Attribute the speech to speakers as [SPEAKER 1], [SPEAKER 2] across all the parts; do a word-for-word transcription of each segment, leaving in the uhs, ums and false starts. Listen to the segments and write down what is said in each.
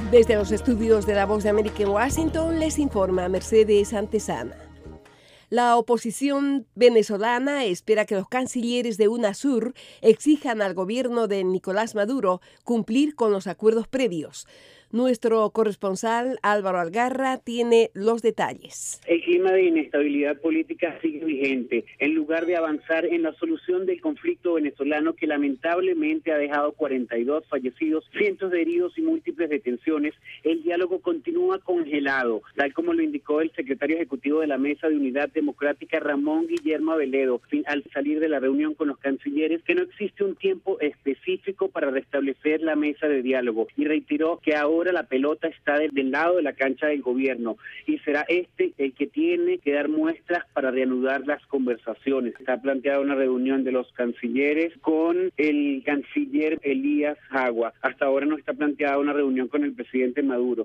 [SPEAKER 1] Desde los estudios de La Voz de América en Washington les informa Mercedes Antesana. La oposición venezolana espera que los cancilleres de UNASUR exijan al gobierno de Nicolás Maduro cumplir con los acuerdos previos. Nuestro corresponsal Álvaro Algarra tiene los detalles.
[SPEAKER 2] El clima de inestabilidad política sigue vigente. En lugar de avanzar en la solución del conflicto venezolano que lamentablemente ha dejado cuarenta y dos fallecidos, cientos de heridos y múltiples detenciones, el diálogo continúa congelado, tal como lo indicó el secretario ejecutivo de la Mesa de Unidad Democrática, Ramón Guillermo Aveledo, al salir de la reunión con los cancilleres, que no existe un tiempo específico para restablecer la mesa de diálogo, y reiteró que ahora Ahora la pelota está del lado de la cancha del gobierno y será este el que tiene que dar muestras para reanudar las conversaciones. Está planteada una reunión de los cancilleres con el canciller Elías Jagua. Hasta ahora no está planteada una reunión con el presidente Maduro.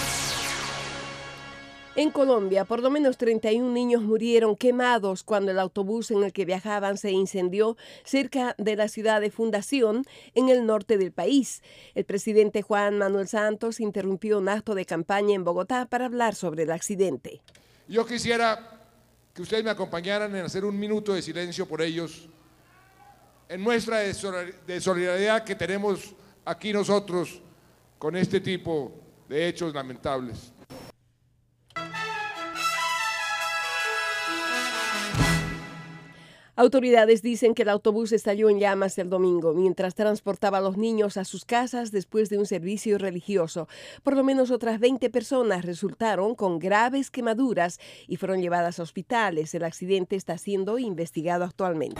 [SPEAKER 1] En Colombia, por lo menos treinta y un niños murieron quemados cuando el autobús en el que viajaban se incendió cerca de la ciudad de Fundación, en el norte del país. El presidente Juan Manuel Santos interrumpió un acto de campaña en Bogotá para hablar sobre el accidente.
[SPEAKER 3] Yo quisiera que ustedes me acompañaran en hacer un minuto de silencio por ellos, en muestra de solidaridad que tenemos aquí nosotros con este tipo de hechos lamentables.
[SPEAKER 1] Autoridades dicen que el autobús estalló en llamas el domingo mientras transportaba a los niños a sus casas después de un servicio religioso. Por lo menos otras veinte personas resultaron con graves quemaduras y fueron llevadas a hospitales. El accidente está siendo investigado actualmente.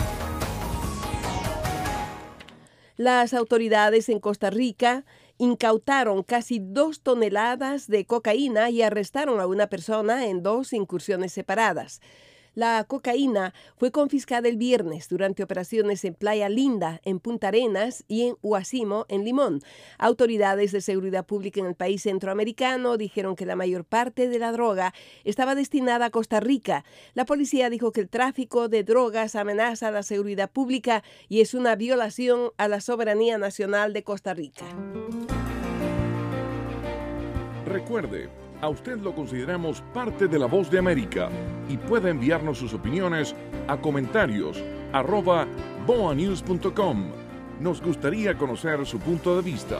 [SPEAKER 1] Las autoridades en Costa Rica incautaron casi dos toneladas de cocaína y arrestaron a una persona en dos incursiones separadas. La cocaína fue confiscada el viernes durante operaciones en Playa Linda, en Punta Arenas y en Huasimo, en Limón. Autoridades de seguridad pública en el país centroamericano dijeron que la mayor parte de la droga estaba destinada a Costa Rica. La policía dijo que el tráfico de drogas amenaza a la seguridad pública y es una violación a la soberanía nacional de Costa Rica.
[SPEAKER 4] Recuerde, a usted lo consideramos parte de La Voz de América y puede enviarnos sus opiniones a comentarios arroba boanews punto com. Nos gustaría conocer su punto de vista.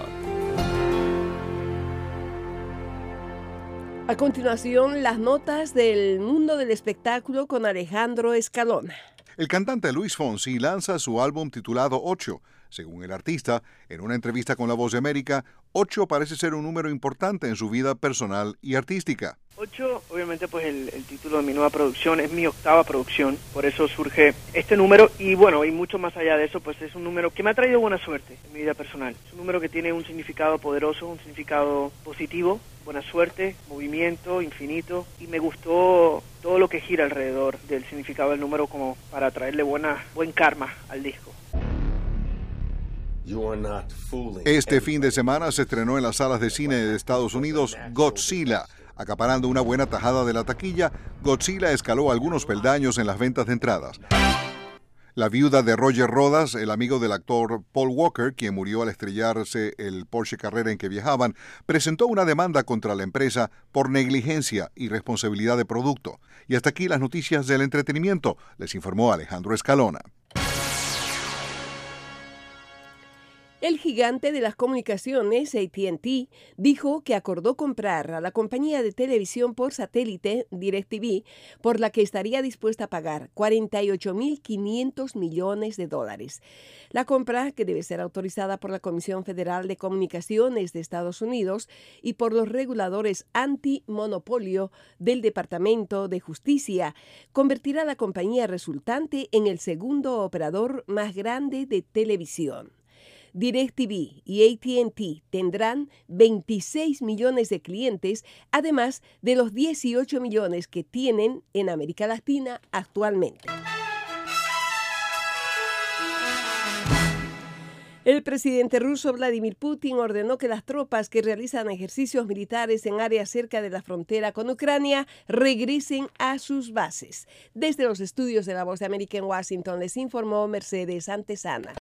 [SPEAKER 1] A continuación, las notas del mundo del espectáculo con Alejandro Escalona.
[SPEAKER 5] El cantante Luis Fonsi lanza su álbum titulado Ocho. Según el artista, en una entrevista con La Voz de América, ocho parece ser un número importante en su vida personal y artística.
[SPEAKER 6] Ocho, obviamente, pues el, el título de mi nueva producción, es mi octava producción, por eso surge este número y bueno, y mucho más allá de eso, pues es un número que me ha traído buena suerte en mi vida personal. Es un número que tiene un significado poderoso, un significado positivo, buena suerte, movimiento, infinito, y me gustó todo lo que gira alrededor del significado del número como para traerle buena, buen karma al disco.
[SPEAKER 5] Este fin de semana se estrenó en las salas de cine de Estados Unidos Godzilla. Acaparando una buena tajada de la taquilla, Godzilla escaló algunos peldaños en las ventas de entradas. La viuda de Roger Rodas, el amigo del actor Paul Walker, quien murió al estrellarse el Porsche Carrera en que viajaban, presentó una demanda contra la empresa por negligencia y responsabilidad de producto. Y hasta aquí las noticias del entretenimiento, les informó Alejandro Escalona.
[SPEAKER 1] El gigante de las comunicaciones, A T and T, dijo que acordó comprar a la compañía de televisión por satélite DirecTV, por la que estaría dispuesta a pagar cuarenta y ocho mil quinientos millones de dólares. La compra, que debe ser autorizada por la Comisión Federal de Comunicaciones de Estados Unidos y por los reguladores antimonopolio del Departamento de Justicia, convertirá a la compañía resultante en el segundo operador más grande de televisión. DirecTV y A T and T tendrán veintiséis millones de clientes, además de los dieciocho millones que tienen en América Latina actualmente. El presidente ruso Vladimir Putin ordenó que las tropas que realizan ejercicios militares en áreas cerca de la frontera con Ucrania regresen a sus bases. Desde los estudios de La Voz de América en Washington les informó Mercedes Antesana.